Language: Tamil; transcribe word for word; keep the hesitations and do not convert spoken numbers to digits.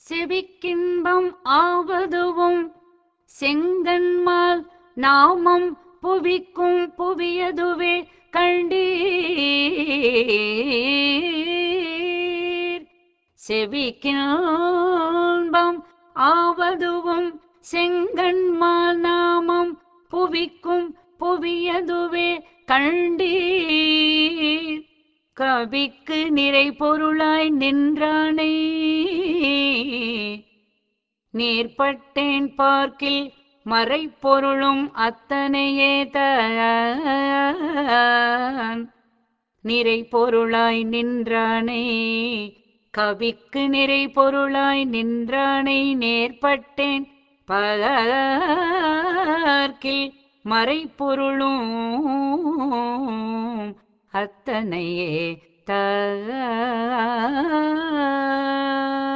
செவிக்கின்பம் ஆவதுவும் செங்கண்மால் நாமம் புவிக்கும் புவியதுவே கண்டீர். செவிக்கின்பம் ஆவதுவும் செங்கண்மால் நாமம் புவிக்கும் புவியதுவே கண்டீர். கவிக்கு நிறை பொருளாய் நின்றானை நேர்பட்டேன் பார்க்கில் மறைப்பொருளும் அத்தனையே தான். நிறை பொருளாய் நின்றானை கவிக்கு நிறை பொருளாய் நின்றானை நேர்பட்டேன் பார்க்கில் மறைப்பொருளும் அத்தனையே தான்.